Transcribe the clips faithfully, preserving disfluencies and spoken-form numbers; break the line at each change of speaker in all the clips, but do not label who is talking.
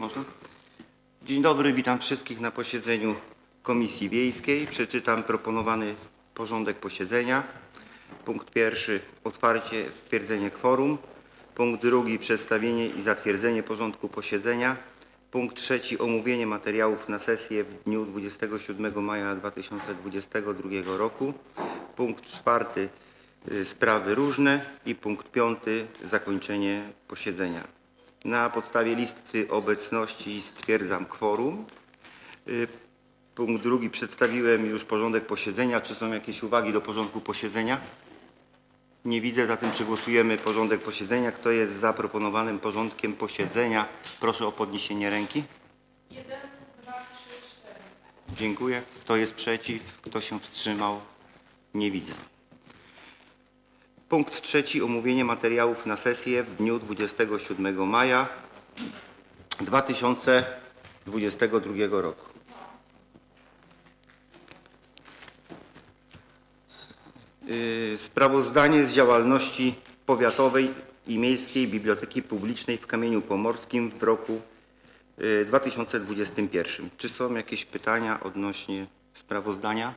Można? Dzień dobry, witam wszystkich na posiedzeniu Komisji Wiejskiej. Przeczytam proponowany porządek posiedzenia. Punkt pierwszy, otwarcie, stwierdzenie kworum. Punkt drugi, przedstawienie i zatwierdzenie porządku posiedzenia. Punkt trzeci, omówienie materiałów na sesję w dniu dwudziestego siódmego maja dwa tysiące dwudziestego drugiego roku. Punkt czwarty, sprawy różne i punkt piąty, zakończenie posiedzenia. Na podstawie listy obecności stwierdzam kworum. Punkt drugi, przedstawiłem już porządek posiedzenia. Czy są jakieś uwagi do porządku posiedzenia? Nie widzę, zatem przegłosujemy porządek posiedzenia. Kto jest za proponowanym porządkiem posiedzenia? Proszę o podniesienie ręki.
jeden, dwa, trzy, cztery.
Dziękuję. Kto jest przeciw? Kto się wstrzymał? Nie widzę. Punkt trzeci, omówienie materiałów na sesję w dniu dwudziestego siódmego maja dwa tysiące dwudziestego drugiego roku. Sprawozdanie z działalności powiatowej i miejskiej Biblioteki Publicznej w Kamieniu Pomorskim w roku dwa tysiące dwudziestym pierwszym. Czy są jakieś pytania odnośnie sprawozdania?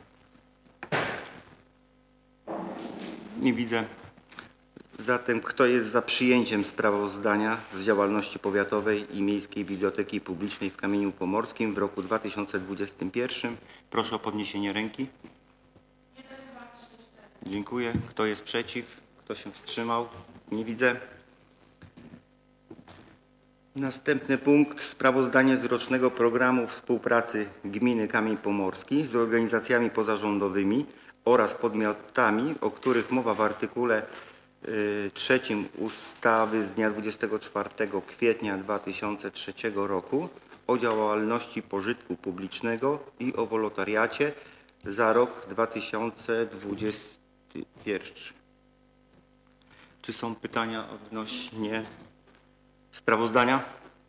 Nie widzę. Zatem kto jest za przyjęciem sprawozdania z działalności powiatowej i miejskiej Biblioteki Publicznej w Kamieniu Pomorskim w roku dwa tysiące dwudziestym pierwszym? Proszę o podniesienie ręki.
jeden, dwa, trzy, cztery.
Dziękuję. Kto jest przeciw? Kto się wstrzymał? Nie widzę. Następny punkt. Sprawozdanie z rocznego programu współpracy Gminy Kamień Pomorski z organizacjami pozarządowymi oraz podmiotami, o których mowa w artykule y, trzecim ustawy z dnia dwudziestego czwartego kwietnia dwa tysiące trzeciego roku o działalności pożytku publicznego i o wolontariacie za rok dwa tysiące dwudziesty pierwszy. Czy są pytania odnośnie sprawozdania?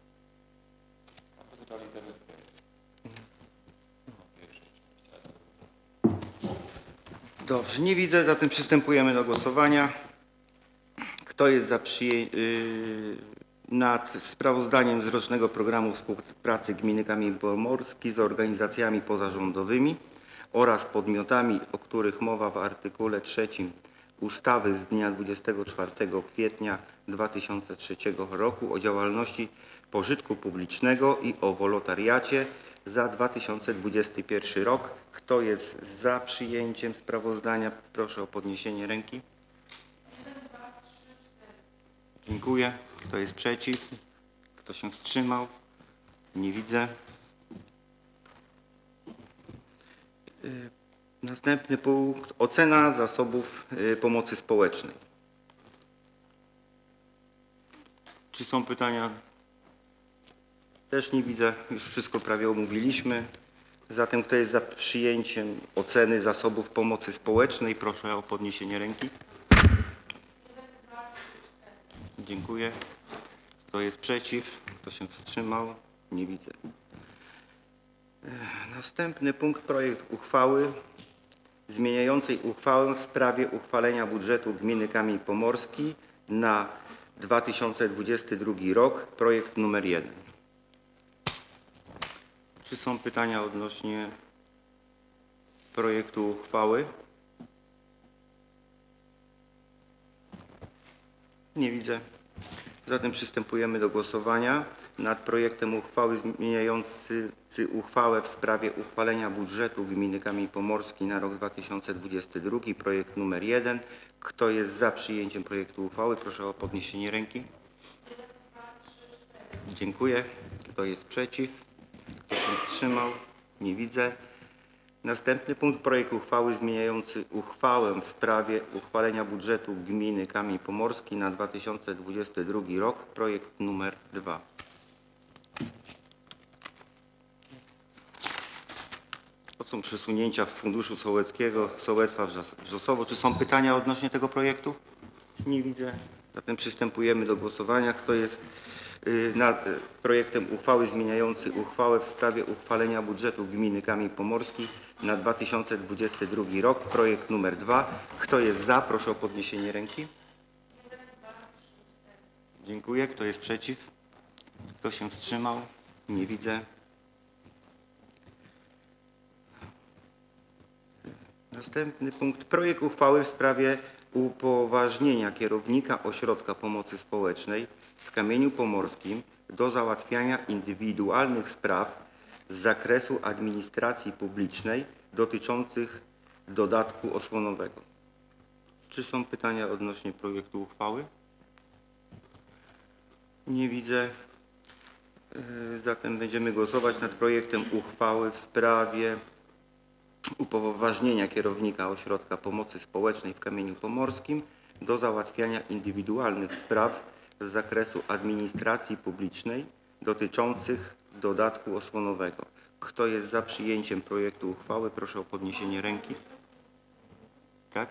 Dobrze, nie widzę, zatem przystępujemy do głosowania. Kto jest za przyjęciem yy, nad sprawozdaniem z rocznego programu współpracy Gminy Kamień Pomorski z organizacjami pozarządowymi oraz podmiotami, o których mowa w artykule trzecim ustawy z dnia dwudziestego czwartego kwietnia dwa tysiące trzeciego roku o działalności pożytku publicznego i o wolontariacie za dwa tysiące dwudziesty pierwszy rok. Kto jest za przyjęciem sprawozdania? Proszę o podniesienie ręki.
jeden, dwa, trzy, cztery.
Dziękuję. Kto jest przeciw? Kto się wstrzymał? Nie widzę. Następny punkt. Ocena zasobów pomocy społecznej. Czy są pytania? Też nie widzę. Już wszystko prawie omówiliśmy. Zatem kto jest za przyjęciem oceny zasobów pomocy społecznej? Proszę o podniesienie ręki.
jeden, dwa, trzy, cztery.
Dziękuję. Kto jest przeciw? Kto się wstrzymał? Nie widzę. Następny punkt. Projekt uchwały zmieniającej uchwałę w sprawie uchwalenia budżetu Gminy Kamień Pomorski na dwa tysiące dwudziesty drugi rok. Projekt numer jeden. Czy są pytania odnośnie projektu uchwały? Nie widzę. Zatem przystępujemy do głosowania nad projektem uchwały zmieniający uchwałę w sprawie uchwalenia budżetu Gminy Kamień Pomorski na rok dwa tysiące dwudziesty drugi. Projekt numer jeden. Kto jest za przyjęciem projektu uchwały? Proszę o podniesienie ręki.
jeden, dwa, trzy, cztery.
Dziękuję. Kto jest przeciw? Kto się wstrzymał? Nie widzę. Następny punkt. Projekt uchwały zmieniający uchwałę w sprawie uchwalenia budżetu Gminy Kamień Pomorski na dwa tysiące dwudziesty drugi rok. Projekt numer dwa. To są przesunięcia w Funduszu Sołeckiego, Sołectwa Wrzosowo. Czy są pytania odnośnie tego projektu? Nie widzę. Zatem przystępujemy do głosowania. Kto jest nad projektem uchwały zmieniającej uchwałę w sprawie uchwalenia budżetu Gminy Kamień Pomorski na dwa tysiące dwudziesty drugi rok, projekt numer dwa. Kto jest za? Proszę o podniesienie ręki.
jeden, dwa, trzy, cztery.
Dziękuję. Kto jest przeciw? Kto się wstrzymał? Nie widzę. Następny punkt. Projekt uchwały w sprawie upoważnienia kierownika Ośrodka Pomocy Społecznej w Kamieniu Pomorskim do załatwiania indywidualnych spraw z zakresu administracji publicznej dotyczących dodatku osłonowego. Czy są pytania odnośnie projektu uchwały? Nie widzę. Zatem będziemy głosować nad projektem uchwały w sprawie upoważnienia kierownika Ośrodka Pomocy Społecznej w Kamieniu Pomorskim do załatwiania indywidualnych spraw z zakresu administracji publicznej dotyczących dodatku osłonowego. Kto jest za przyjęciem projektu uchwały? Proszę o podniesienie ręki. Tak?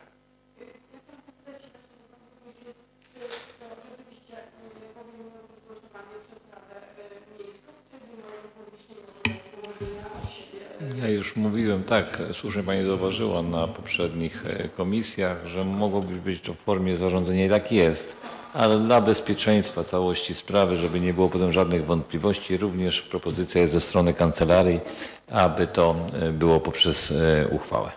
Ja już mówiłem, tak, słusznie Pani zauważyła na poprzednich e, komisjach, że mogłoby być to w formie zarządzenia i tak jest, ale dla bezpieczeństwa całości sprawy, żeby nie było potem żadnych wątpliwości, również propozycja jest ze strony kancelarii, aby to e, było poprzez e, uchwałę.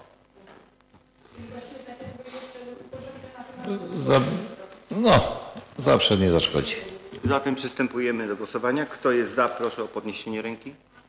Za, no, zawsze nie zaszkodzi.
Zatem przystępujemy do głosowania. Kto jest za? Proszę o podniesienie ręki.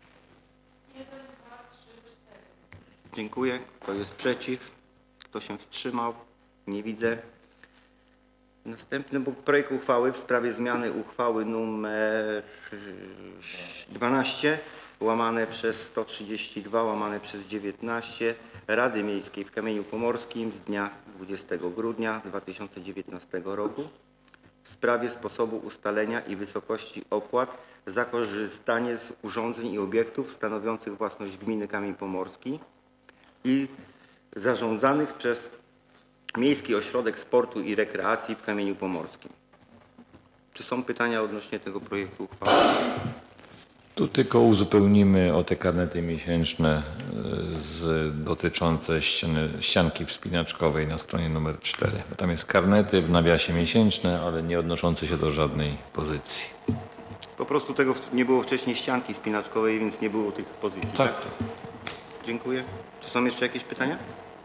Dziękuję. Kto jest przeciw? Kto się wstrzymał? Nie widzę. Następny projekt uchwały w sprawie zmiany uchwały nr dwanaście łamane przez sto trzydzieści dwa łamane przez dziewiętnaście Rady Miejskiej w Kamieniu Pomorskim z dnia dwudziestego grudnia dwa tysiące dziewiętnastego roku w sprawie sposobu ustalenia i wysokości opłat za korzystanie z urządzeń i obiektów stanowiących własność gminy Kamień Pomorski i zarządzanych przez Miejski Ośrodek Sportu i Rekreacji w Kamieniu Pomorskim. Czy są pytania odnośnie tego projektu uchwały?
Tu tylko uzupełnimy o te karnety miesięczne z, dotyczące ściany, ścianki wspinaczkowej na stronie numer cztery. Bo tam jest karnety w nawiasie miesięczne, ale nie odnoszące się do żadnej pozycji.
Po prostu tego nie było wcześniej ścianki wspinaczkowej, więc nie było tych pozycji.
Tak.
Dziękuję. Czy są jeszcze jakieś pytania?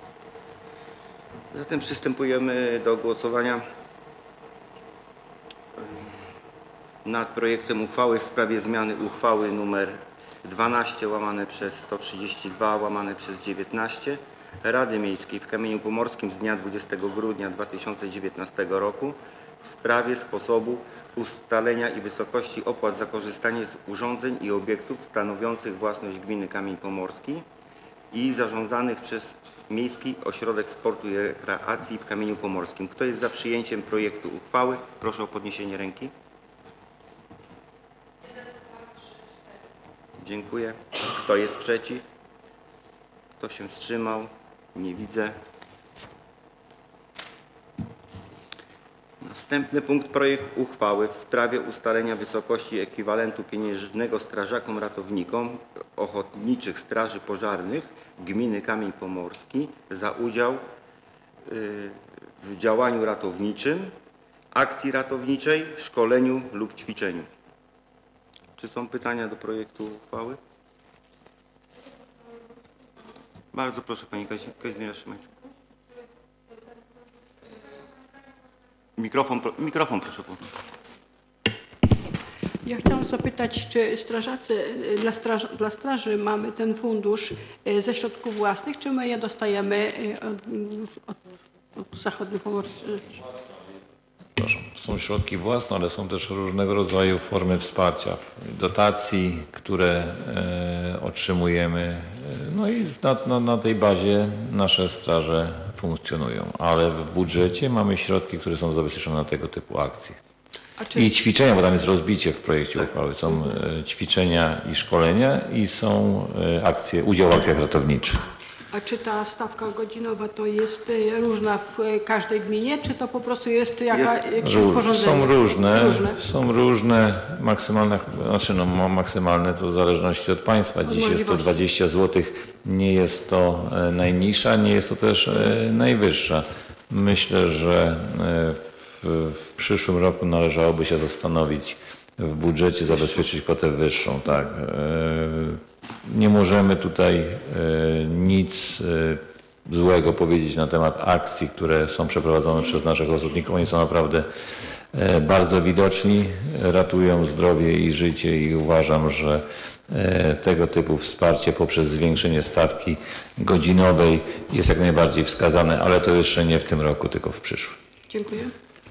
Zatem przystępujemy do głosowania nad projektem uchwały w sprawie zmiany uchwały nr dwanaście łamane przez sto trzydzieści dwa łamane przez dziewiętnaście Rady Miejskiej w Kamieniu Pomorskim z dnia dwudziestego grudnia dwa tysiące dziewiętnastego roku w sprawie sposobu ustalenia i wysokości opłat za korzystanie z urządzeń i obiektów stanowiących własność gminy Kamień Pomorski i zarządzanych przez Miejski Ośrodek Sportu i Rekreacji w Kamieniu Pomorskim. Kto jest za przyjęciem projektu uchwały? Proszę o podniesienie ręki. Dziękuję. Kto jest przeciw? Kto się wstrzymał? Nie widzę. Następny punkt. Projekt uchwały w sprawie ustalenia wysokości ekwiwalentu pieniężnego strażakom ratownikom Ochotniczych Straży Pożarnych gminy Kamień Pomorski za udział w działaniu ratowniczym, akcji ratowniczej, szkoleniu lub ćwiczeniu. Czy są pytania do projektu uchwały? Bardzo proszę Pani Kazimierza Szymańska. Mikrofon, mikrofon proszę włączyć.
Ja chciałam zapytać, czy strażacy, dla, straż, dla straży mamy ten fundusz ze środków własnych, czy my je dostajemy od, od, od zachodniopomorscy?
Proszę, są środki własne, ale są też różnego rodzaju formy wsparcia, dotacji, które e, otrzymujemy. E, no i na, na, na tej bazie nasze straże funkcjonują, ale w budżecie mamy środki, które są zabezpieczone na tego typu akcje.
A czy,
I ćwiczenia, bo tam jest rozbicie w projekcie uchwały. Są e, ćwiczenia i szkolenia i są e, akcje, udział w akcjach ratowniczych.
a czy ta stawka godzinowa to jest różna w każdej gminie, czy to po prostu jest, jaka,
Jest
jakieś
Róż,
rozporządzenie?
są różne,
różne,
są różne maksymalne, znaczy no maksymalne to w zależności od państwa. Dziś jest to dwadzieścia złotych, nie jest to e, najniższa, nie jest to też e, najwyższa. Myślę, że e, w, w przyszłym roku należałoby się zastanowić w budżecie zabezpieczyć kwotę wyższą, tak. Nie możemy tutaj nic złego powiedzieć na temat akcji, które są przeprowadzone przez naszych ochotników. Oni są naprawdę bardzo widoczni, ratują zdrowie i życie i uważam, że tego typu wsparcie poprzez zwiększenie stawki godzinowej jest jak najbardziej wskazane, ale to jeszcze nie w tym roku, tylko w przyszłym.
Dziękuję.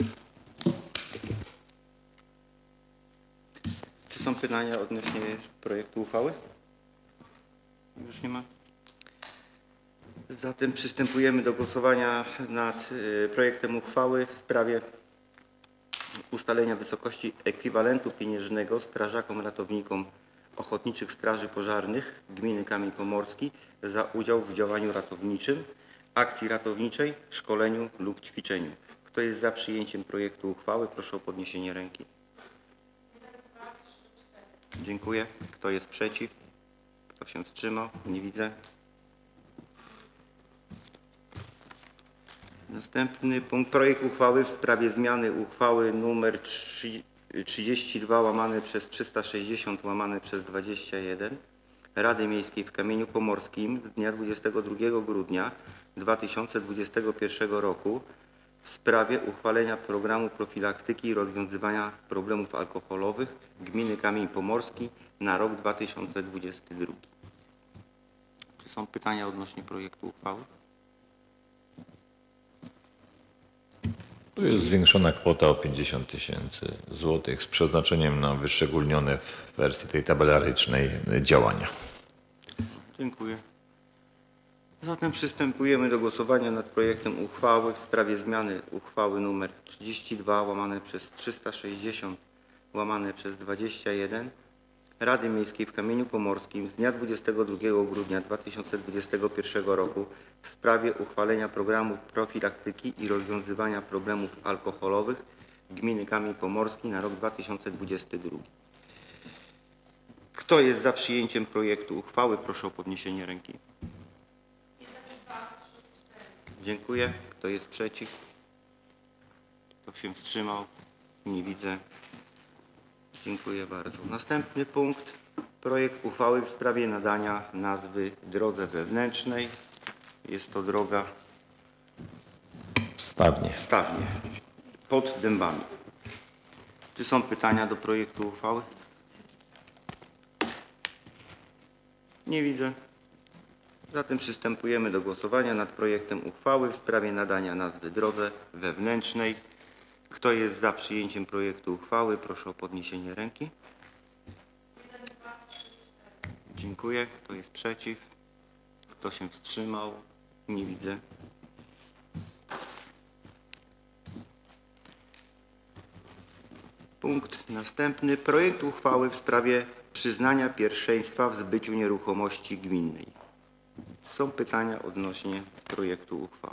Czy są pytania odnośnie projektu uchwały? Już nie ma? Zatem przystępujemy do głosowania nad y, projektem uchwały w sprawie ustalenia wysokości ekwiwalentu pieniężnego strażakom ratownikom Ochotniczych Straży Pożarnych Gminy Kamień Pomorski za udział w działaniu ratowniczym, akcji ratowniczej, szkoleniu lub ćwiczeniu. Kto jest za przyjęciem projektu uchwały? Proszę o podniesienie ręki. Dziękuję. Kto jest przeciw? Kto się wstrzymał? Nie widzę. Następny punkt. Projekt uchwały w sprawie zmiany uchwały nr trzydzieści dwa łamane przez trzysta sześćdziesiąt łamane przez dwadzieścia jeden Rady Miejskiej w Kamieniu Pomorskim z dnia dwudziestego drugiego grudnia dwa tysiące dwudziestego pierwszego roku w sprawie uchwalenia programu profilaktyki i rozwiązywania problemów alkoholowych Gminy Kamień Pomorski na rok dwa tysiące dwudziesty drugi. Czy są pytania odnośnie projektu uchwały?
Tu jest zwiększona kwota o pięćdziesiąt tysięcy złotych z przeznaczeniem na wyszczególnione w wersji tej tabelarycznej działania.
Dziękuję. Zatem przystępujemy do głosowania nad projektem uchwały w sprawie zmiany uchwały nr trzydzieści dwa łamane przez trzysta sześćdziesiąt łamane przez dwadzieścia jeden Rady Miejskiej w Kamieniu Pomorskim z dnia dwudziestego drugiego grudnia dwa tysiące dwudziestego pierwszego roku w sprawie uchwalenia programu profilaktyki i rozwiązywania problemów alkoholowych Gminy Kamień Pomorski na rok dwa tysiące dwudziesty drugi. Kto jest za przyjęciem projektu uchwały? Proszę o podniesienie ręki. Dziękuję. Kto jest przeciw? Kto się wstrzymał? Nie widzę. Dziękuję bardzo. Następny punkt. Projekt uchwały w sprawie nadania nazwy drodze wewnętrznej. Jest to droga
Stawnie.
Stawnie, pod Dębami. Czy są pytania do projektu uchwały? Nie widzę. Zatem przystępujemy do głosowania nad projektem uchwały w sprawie nadania nazwy drodze wewnętrznej. Kto jest za przyjęciem projektu uchwały? Proszę o podniesienie ręki. Dziękuję. Kto jest przeciw? Kto się wstrzymał? Nie widzę. Punkt następny. Projekt uchwały w sprawie przyznania pierwszeństwa w zbyciu nieruchomości gminnej. Są pytania odnośnie projektu uchwały.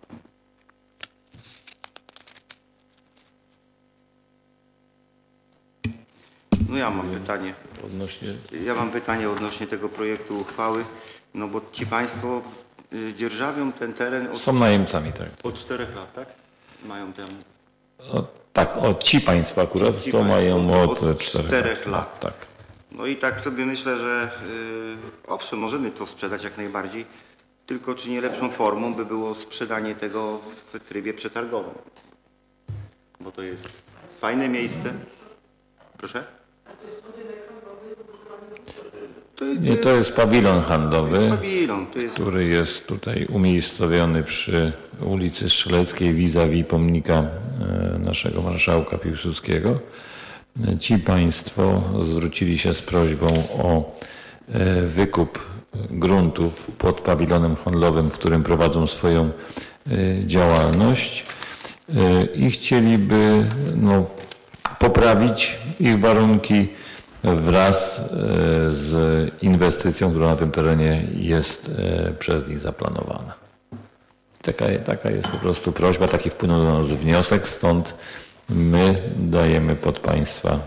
No ja mam pytanie.
Odnośnie
Ja mam pytanie odnośnie tego projektu uchwały, no bo ci państwo y, dzierżawią ten teren od,
są najemcami, tak.
od czterech lat, tak? Mają ten
O, tak, o ci państwo akurat
Ci
to
państwo
mają od,
od
czterech,
czterech
lat.
lat.
Tak.
No i tak sobie myślę, że y, owszem, możemy to sprzedać jak najbardziej, tylko czy nie lepszą formą by było sprzedanie tego w trybie przetargowym? Bo to jest fajne miejsce. Proszę? To jest,
Nie, to jest pawilon
to
handlowy,
jest pawilon, to jest
który jest tutaj umiejscowiony przy ulicy Strzeleckiej vis-a-vis pomnika e, naszego marszałka Piłsudskiego. E, Ci państwo zwrócili się z prośbą o e, wykup gruntów pod pawilonem handlowym, w którym prowadzą swoją e, działalność e, i chcieliby no, poprawić ich warunki wraz z inwestycją, która na tym terenie jest przez nich zaplanowana. Taka, taka jest po prostu prośba, taki wpłynął do nas wniosek, stąd my dajemy pod Państwa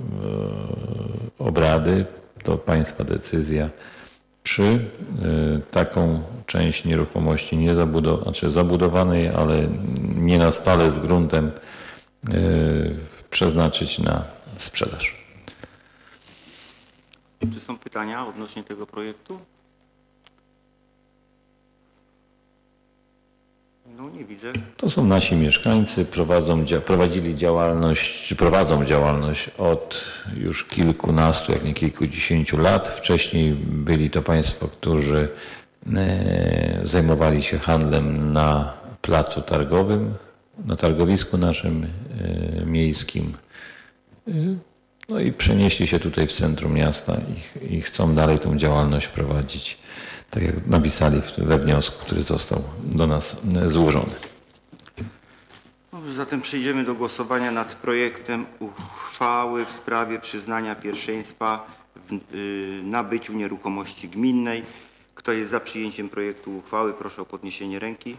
obrady, to Państwa decyzja, czy taką część nieruchomości nie zabudow- znaczy zabudowanej, ale nie na stale z gruntem przeznaczyć na sprzedaż.
pytania odnośnie tego projektu? No nie widzę.
To są nasi mieszkańcy, prowadzą, dzia- prowadzili działalność, czy prowadzą działalność od już kilkunastu, jak nie kilkudziesięciu lat. Wcześniej byli to państwo, którzy e, zajmowali się handlem na placu targowym, na targowisku naszym e, miejskim. E, no i przenieśli się tutaj w centrum miasta i, i chcą dalej tą działalność prowadzić, tak jak napisali w, we wniosku, który został do nas e, złożony.
Dobrze, zatem przejdziemy do głosowania nad projektem uchwały w sprawie przyznania pierwszeństwa w y, nabyciu nieruchomości gminnej. Kto jest za przyjęciem projektu uchwały, proszę o podniesienie ręki.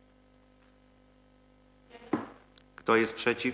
Kto jest przeciw?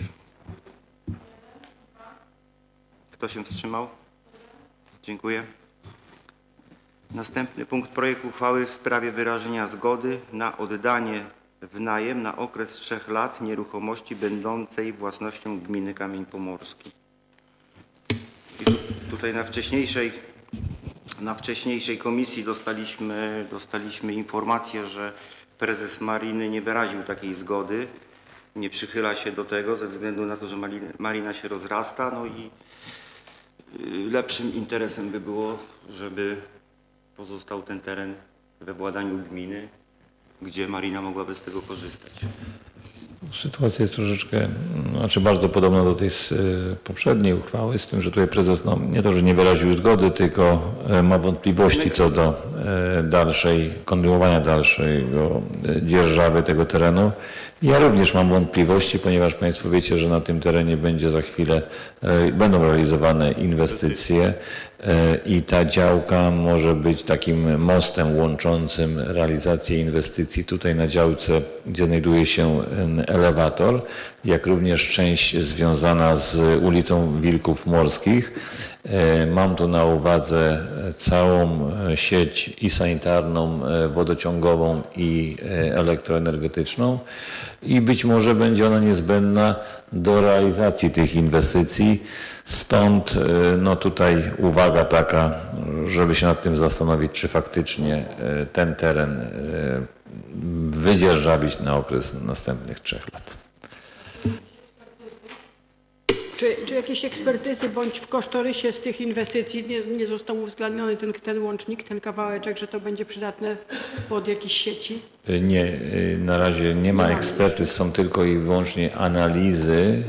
Kto się wstrzymał? Dziękuję. Następny punkt: projekt uchwały w sprawie wyrażenia zgody na oddanie w najem na okres trzech lat nieruchomości będącej własnością gminy Kamień Pomorski. I tu, tutaj na wcześniejszej, na wcześniejszej komisji dostaliśmy, dostaliśmy informację, że prezes Mariny nie wyraził takiej zgody, nie przychyla się do tego ze względu na to, że Marina, Marina się rozrasta, no i y, lepszym interesem by było, żeby pozostał ten teren we władaniu gminy, gdzie Marina mogłaby z tego korzystać.
Sytuacja jest troszeczkę, znaczy bardzo podobna do tej z, y, poprzedniej uchwały, z tym, że tutaj prezes no, nie to, że nie wyraził zgody, tylko y, ma wątpliwości co do y, dalszej, kontynuowania dalszego y, dzierżawy tego terenu. Ja również mam wątpliwości, ponieważ Państwo wiecie, że na tym terenie będzie za chwilę, y, będą realizowane inwestycje y, i ta działka może być takim mostem łączącym realizację inwestycji tutaj na działce, gdzie znajduje się y, elewator, jak również część związana z ulicą Wilków Morskich. Mam tu na uwadze całą sieć i sanitarną, wodociągową i elektroenergetyczną i być może będzie ona niezbędna do realizacji tych inwestycji. Stąd no tutaj uwaga taka, żeby się nad tym zastanowić, czy faktycznie ten teren wydzierżawić na okres następnych trzech lat.
Czy, czy jakieś ekspertyzy bądź w kosztorysie z tych inwestycji nie, nie został uwzględniony ten, ten łącznik, ten kawałeczek, że to będzie przydatne pod jakieś sieci?
Nie, na razie nie ma ekspertyz, są tylko i wyłącznie analizy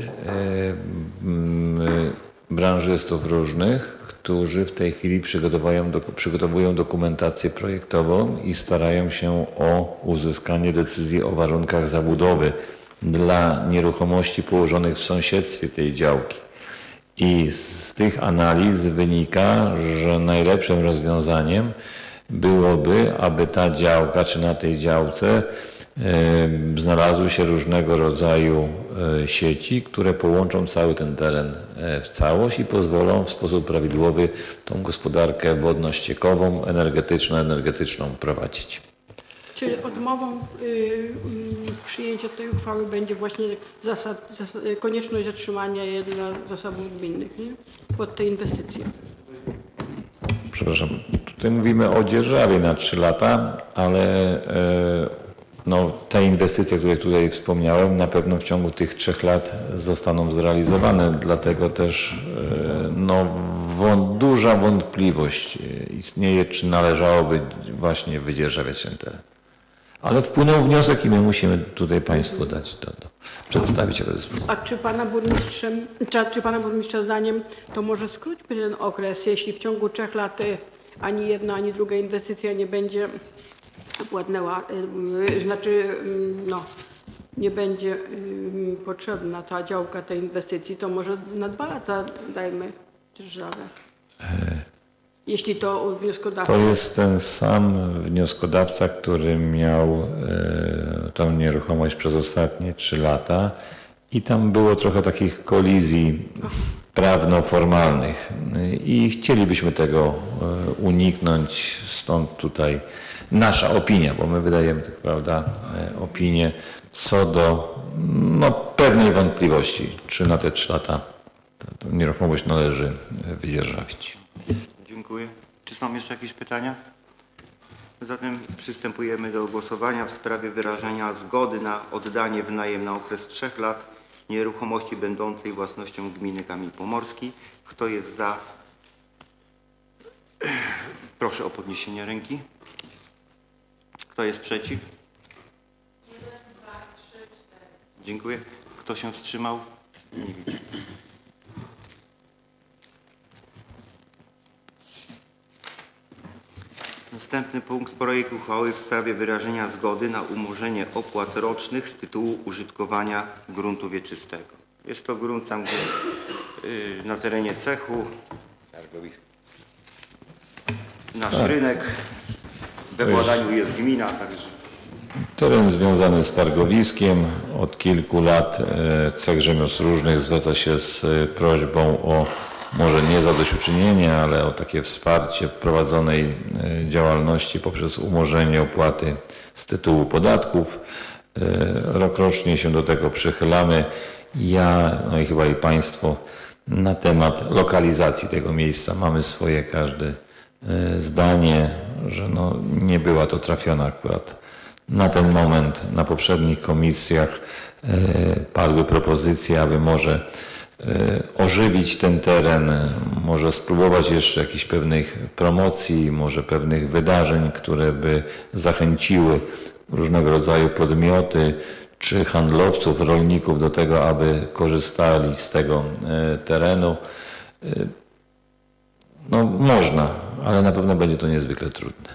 branżystów różnych, którzy w tej chwili przygotowują, przygotowują dokumentację projektową i starają się o uzyskanie decyzji o warunkach zabudowy dla nieruchomości położonych w sąsiedztwie tej działki. I z tych analiz wynika, że najlepszym rozwiązaniem byłoby, aby ta działka, czy na tej działce e, znalazły się różnego rodzaju e, sieci, które połączą cały ten teren e, w całość i pozwolą w sposób prawidłowy tą gospodarkę wodno-ściekową, energetyczno-energetyczną prowadzić.
Czy odmową y, y, przyjęcia tej uchwały będzie właśnie zasad, zasad, konieczność zatrzymania jej dla zasobów gminnych, nie? Pod te inwestycje?
Przepraszam, tutaj mówimy o dzierżawie na trzy lata, ale e, no, te inwestycje, które tutaj wspomniałem, na pewno w ciągu tych trzech lat zostaną zrealizowane, dlatego też e, no, wą, duża wątpliwość istnieje, czy należałoby właśnie wydzierżawiać ten teren. Ale wpłynął wniosek i my musimy tutaj Państwu dać to, to przedstawić jako zespół.
A czy pana burmistrzem, czy, czy pana burmistrza zdaniem to może skróćmy ten okres, jeśli w ciągu trzech lat y, ani jedna, ani druga inwestycja nie będzie władnęła, y, y, znaczy y, no, nie będzie y, potrzebna ta działka tej inwestycji, to może na dwa lata dajmy dzierżawę. Jeśli to wnioskodawca...
To jest ten sam wnioskodawca, który miał e, tą nieruchomość przez ostatnie trzy lata i tam było trochę takich kolizji prawno-formalnych i chcielibyśmy tego e, uniknąć, stąd tutaj nasza opinia, bo my wydajemy tak prawda e, opinię co do no, pewnej wątpliwości, czy na te trzy lata tę nieruchomość należy wydzierżawić.
Dziękuję. Czy są jeszcze jakieś pytania? Zatem przystępujemy do głosowania w sprawie wyrażenia zgody na oddanie w najem na okres trzech lat nieruchomości będącej własnością gminy Kamień Pomorski. Kto jest za? Proszę o podniesienie ręki. Kto jest przeciw? Dziękuję. Kto się wstrzymał? Nie widzę. Następny punkt. Projekt uchwały w sprawie wyrażenia zgody na umorzenie opłat rocznych z tytułu użytkowania gruntu wieczystego. Jest to grunt tam, gdzie yy, na terenie cechu, nasz
Tak.
rynek, we
To jest-
władaniu jest gmina, także
Teren związany z targowiskiem. Od kilku lat e, cech rzemiosł różnych zwraca się z e, prośbą o może nie zadośćuczynienie, ale o takie wsparcie prowadzonej e, działalności poprzez umorzenie opłaty z tytułu podatków. E, Rokrocznie się do tego przychylamy. Ja, no i chyba i Państwo, na temat lokalizacji tego miejsca mamy swoje każde e, zdanie, że no nie była to trafiona akurat na ten moment. Na poprzednich komisjach e, padły propozycje, aby może e, ożywić ten teren, może spróbować jeszcze jakichś pewnych promocji, może pewnych wydarzeń, które by zachęciły różnego rodzaju podmioty czy handlowców, rolników do tego, aby korzystali z tego e, terenu. E, No można, ale na pewno będzie to niezwykle trudne.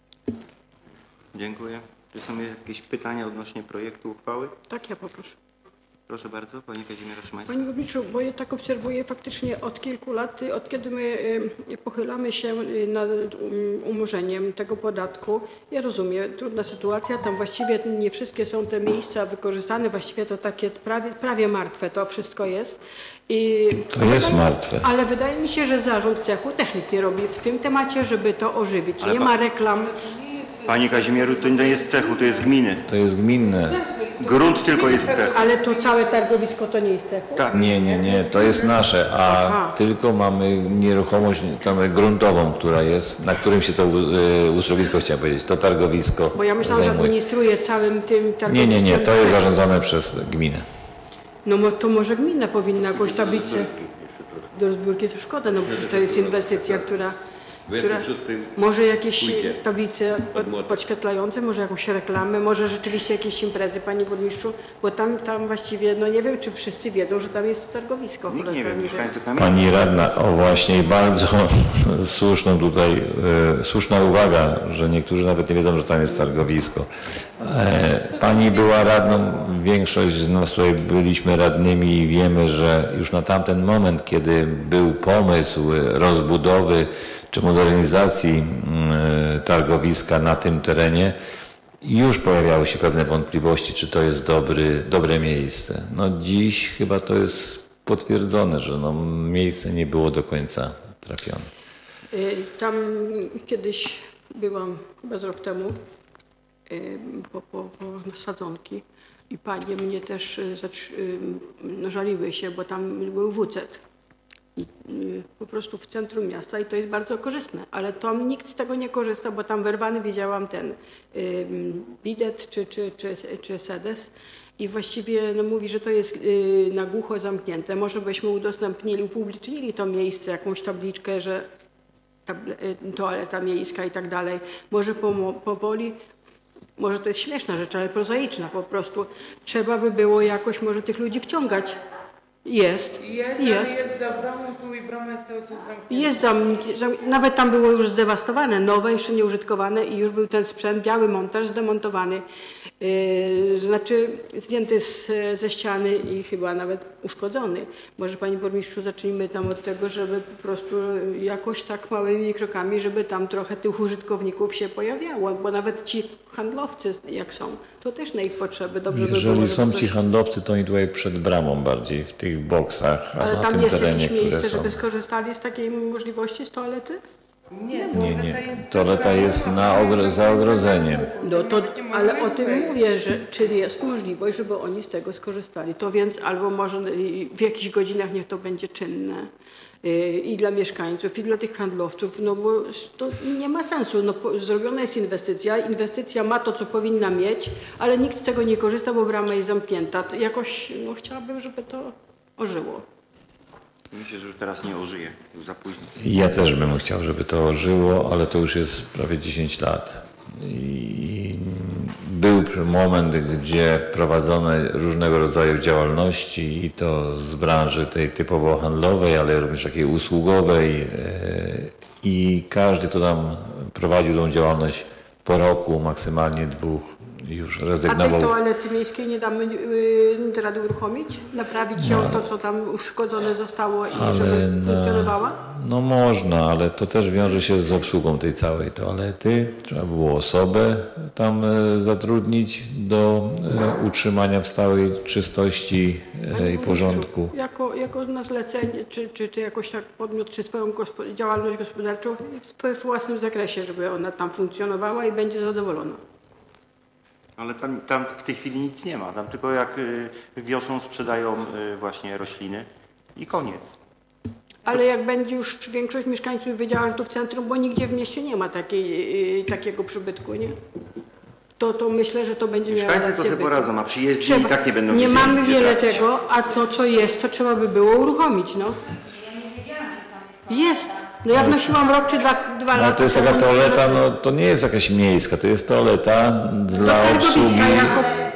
dziękuję. Czy są jakieś pytania odnośnie projektu uchwały?
Tak, ja poproszę.
Proszę bardzo, Pani Kazimiera Szymańska.
Panie Burmistrzu, bo ja tak obserwuję faktycznie od kilku lat, y, od kiedy my y, pochylamy się y, nad um, umorzeniem tego podatku. Ja rozumiem, trudna sytuacja, tam właściwie nie wszystkie są te miejsca wykorzystane, właściwie to takie prawie, prawie martwe to wszystko jest. I
To jest martwe.
Ale wydaje mi się, że zarząd cechu też nic nie robi w tym temacie, żeby to ożywić.
Ale
Nie
pa-
ma reklam.
Pani Kazimieru, to nie jest cechu, to jest gminy.
To jest gminne.
Grunt tylko jest cech.
Ale to całe targowisko to nie jest cechu.
Tak.
Nie, nie, nie, to jest nasze, a
Aha.
tylko mamy nieruchomość tam gruntową, która jest, na którym się to y, uzdrowisko, chciałem powiedzieć, to targowisko
Bo ja myślałam, że
zajmuje.
administruje całym tym
Nie,
targowiskiem.
nie, nie, to jest zarządzane przez gminę.
No mo- to może gmina powinna jakąś tablicę. Do rozbiórki to szkoda, no przecież to jest inwestycja, która... która może jakieś tablice pod- podświetlające, może jakąś reklamę, może rzeczywiście jakieś imprezy, Panie Burmistrzu, bo tam, tam właściwie, no nie wiem, czy wszyscy wiedzą, że tam jest to targowisko.
Nikt
Akurat
nie wie,
pewnie, że-
mieszkańcy Kamienia.
Pani radna, o właśnie i bardzo słuszną tutaj, e, słuszna uwaga, że niektórzy nawet nie wiedzą, że tam jest targowisko. E, pani była radną, większość z nas tutaj byliśmy radnymi i wiemy, że już na tamten moment, kiedy był pomysł rozbudowy czy modernizacji e, targowiska na tym terenie, już pojawiały się pewne wątpliwości, czy to jest dobry, dobre miejsce. No dziś chyba to jest potwierdzone, że no, miejsce nie było do końca trafione.
Y, Tam kiedyś byłam, chyba z rok temu, y, po, po, po sadzonki i panie mnie też y, zatrzy- y, no, żaliły się, bo tam był W C E T. I y, po prostu w centrum miasta i to jest bardzo korzystne, ale tam nikt z tego nie korzysta, bo tam wyrwany widziałam ten y, bidet czy, czy, czy, czy sedes i właściwie no, mówi, że to jest y, na głucho zamknięte. Może byśmy udostępnili, upublicznili to miejsce, jakąś tabliczkę, że table, y, toaleta miejska i tak dalej. Może pomo- powoli, może to jest śmieszna rzecz, ale prozaiczna po prostu. Trzeba by było jakoś może tych ludzi wciągać. Jest,
Jest,
jest.
ale jest za bramą i brama jest cały czas zamknięta.
Jest zam, zam, nawet tam było już zdewastowane, nowe, jeszcze nieużytkowane i już był ten sprzęt, biały montaż zdemontowany, yy, znaczy zdjęty z, ze ściany i chyba nawet uszkodzony. Może Panie Burmistrzu zacznijmy tam od tego, żeby po prostu jakoś tak małymi krokami, żeby tam trochę tych użytkowników się pojawiało, bo nawet ci handlowcy jak są, to też na ich potrzeby dobrze by było.
Jeżeli
żeby
są
coś-
ci handlowcy, to oni tutaj przed bramą bardziej, w tych boksach, a
Ale
na
tam
tym
jest
terenie,
jakieś
które
miejsce,
są.
żeby skorzystali z takiej możliwości z toalety?
Nie,
Nie,
toaleta
nie,
jest
toaleta
za bramą,
jest
a
na
brama
ogro-
jest
za ogrodzeniem.
No to,
Nawet nie
ale
możemy
o tym
wejść.
mówię, że czy jest możliwość, żeby oni z tego skorzystali. To więc albo może w jakichś godzinach niech to będzie czynne. y, i dla mieszkańców, i dla tych handlowców, no bo to nie ma sensu. No, po, zrobiona jest inwestycja, inwestycja ma to, co powinna mieć, ale nikt z tego nie korzysta, bo brama jest zamknięta. To jakoś, no chciałabym, żeby to ożyło.
Myślę, że już teraz nie ożyje, już za późno.
Ja też bym chciał, żeby to ożyło, ale to już jest prawie dziesięć lat. I był moment, gdzie prowadzone różnego rodzaju działalności i to z branży tej typowo handlowej, ale również takiej usługowej i każdy, kto tam prowadził tą działalność po roku, maksymalnie dwóch, już
A tej
rezygnował.
toalety miejskiej nie damy yy, rady uruchomić? Naprawić ją, to co tam uszkodzone zostało i żeby
no,
funkcjonowała?
no można, ale to też wiąże się z obsługą tej całej toalety. Trzeba było osobę tam e, zatrudnić do e, utrzymania w stałej czystości e, i porządku.
Jako, jako na zlecenie, czy, czy ty jakoś tak podmiot, czy swoją gospo- działalność gospodarczą w własnym zakresie, żeby ona tam funkcjonowała i będzie zadowolona.
Ale tam, tam w tej chwili nic nie ma. Tam tylko jak y, wiosną sprzedają y, właśnie rośliny i koniec.
Ale jak będzie już większość mieszkańców wiedziała, że tu w centrum, bo nigdzie w mieście nie ma takiej, yy, takiego przybytku, nie? To, to myślę, że to będzie miało
Mieszkańcy to
rację
sobie
bytu.
poradzą, a przyjezdni
Trzeba.
i tak nie będą
Nie
wiedzieli,
mamy
gdzie
wiele
trafić.
tego, a to co jest, to trzeba by było uruchomić, no. Jest. No ja wnosiłam rok czy dwa, dwa
No
lata.
to jest taka
temu,
toaleta, no to nie jest jakaś miejska, to jest toaleta dla obsługi.
targowiska jako...
Ale, ale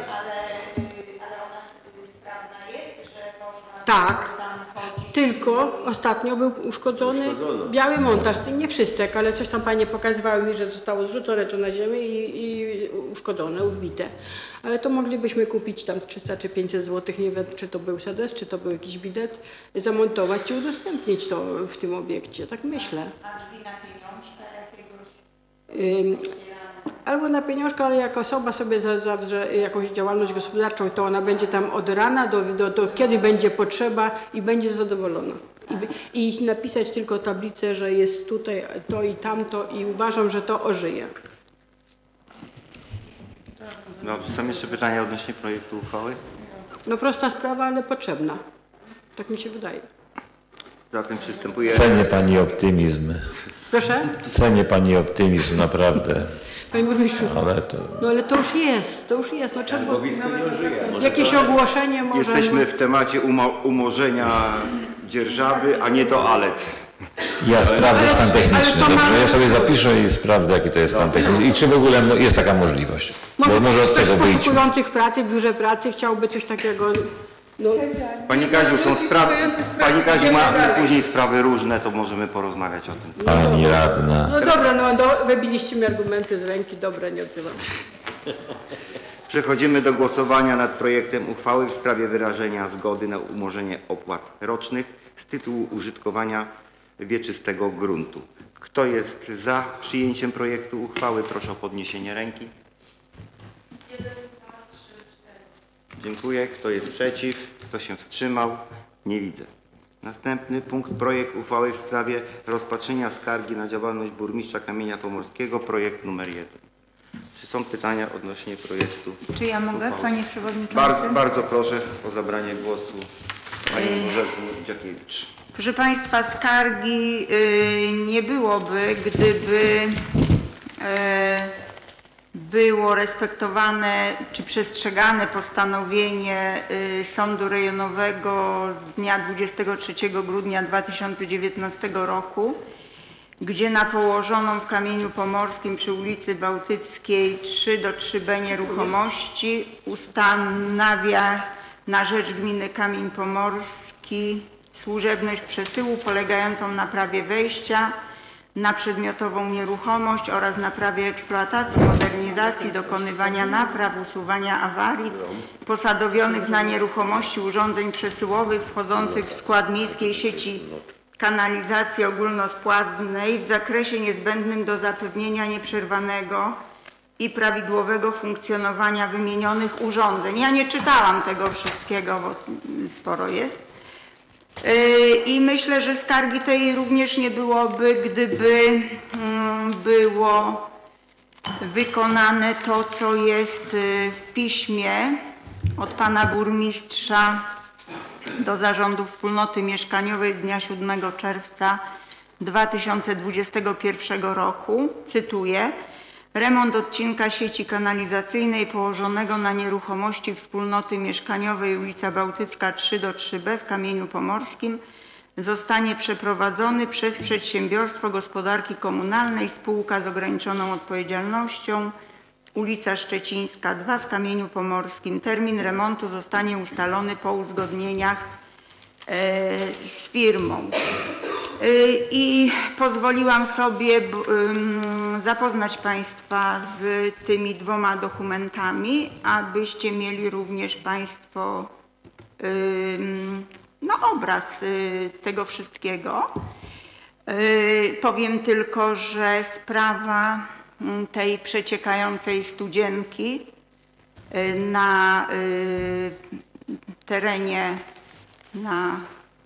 ona sprawna jest, że można
Tak.
tam chodzić.
Tylko ostatnio był uszkodzony biały montaż, nie wszystek, ale coś tam panie pokazywały mi, że zostało zrzucone to na ziemię i, i uszkodzone, ubite. Ale to moglibyśmy kupić tam trzysta czy pięćset złotych, nie wiem czy to był sedes, czy to był jakiś bidet, zamontować i udostępnić to w tym obiekcie, tak myślę.
A drzwi na pieniążka jakiegoś
Ym, Albo na pieniążka, ale jak osoba sobie za- zawrze jakąś działalność gospodarczą, to ona będzie tam od rana do, do, do kiedy będzie potrzeba i będzie zadowolona. I, by- I napisać tylko tablicę, że jest tutaj to i tamto i uważam, że to ożyje.
Dobrze, są jeszcze pytania odnośnie projektu uchwały?
No prosta sprawa, ale potrzebna. Tak mi się wydaje.
Zatem przystępuję.
Cenię pani optymizm.
Proszę?
Cenię pani optymizm, naprawdę.
Panie burmistrzu,
Ale to...
no ale to już jest, to już jest. No trzeba jakieś ogłoszenie może.
Jesteśmy w temacie umo- umorzenia dzierżawy, a nie toalet.
Ja sprawdzę stan techniczny,
ale to
dobrze?
mamy-
Ja sobie zapiszę i sprawdzę, jaki to jest stan techniczny. I czy w ogóle mo- jest taka możliwość.
Może,
Bo może od
ktoś
tego
z
wyjdźmy.
poszukujących pracy, w biurze pracy chciałby coś takiego. No,
Pani Kaziu, są sprawy.
szukających pracy
Pani Kaziu
idziemy
ma
dalej.
później sprawy różne, to możemy porozmawiać o tym.
Pani radna.
no dobra, no do, wybiliście mi argumenty z ręki, dobra, nie odzywam się.
Przechodzimy do głosowania nad projektem uchwały w sprawie wyrażenia zgody na umorzenie opłat rocznych z tytułu użytkowania wieczystego gruntu. Kto jest za przyjęciem projektu uchwały? Proszę o podniesienie ręki. Dziękuję. Kto jest przeciw? Kto się wstrzymał? Nie widzę. Następny punkt. Projekt uchwały w sprawie rozpatrzenia skargi na działalność burmistrza Kamienia Pomorskiego. Projekt numer jeden. Czy są pytania odnośnie projektu?
Czy ja mogę,
uchwały?
panie przewodniczący?
Bardzo, bardzo proszę o zabranie głosu panią Bożenkę Dziakiewicz.
Proszę państwa, skargi y, nie byłoby, gdyby y, było respektowane czy przestrzegane postanowienie y, Sądu Rejonowego z dnia dwudziestego trzeciego grudnia dwa tysiące dziewiętnastego roku, gdzie na położoną w Kamieniu Pomorskim przy ulicy Bałtyckiej trzy do trzy B nieruchomości ustanawia na rzecz gminy Kamień Pomorski służebność przesyłu polegającą na prawie wejścia na przedmiotową nieruchomość oraz na prawie eksploatacji, modernizacji, dokonywania napraw, usuwania awarii posadowionych na nieruchomości urządzeń przesyłowych wchodzących w skład miejskiej sieci kanalizacji ogólnospławnej w zakresie niezbędnym do zapewnienia nieprzerwanego i prawidłowego funkcjonowania wymienionych urządzeń. Ja nie czytałam tego wszystkiego, bo sporo jest. I myślę, że skargi tej również nie byłoby, gdyby było wykonane to, co jest w piśmie od pana burmistrza do Zarządu Wspólnoty Mieszkaniowej z dnia siódmego czerwca dwa tysiące dwudziestego pierwszego roku, cytuję: remont odcinka sieci kanalizacyjnej położonego na nieruchomości Wspólnoty Mieszkaniowej ulica Bałtycka trzy do trzy B w Kamieniu Pomorskim zostanie przeprowadzony przez Przedsiębiorstwo Gospodarki Komunalnej Spółka z ograniczoną odpowiedzialnością ulica Szczecińska dwa w Kamieniu Pomorskim. Termin remontu zostanie ustalony po uzgodnieniach z firmą. I pozwoliłam sobie zapoznać Państwa z tymi dwoma dokumentami, abyście mieli również Państwo no, obraz tego wszystkiego. Powiem tylko, że sprawa tej przeciekającej studzienki na terenie, na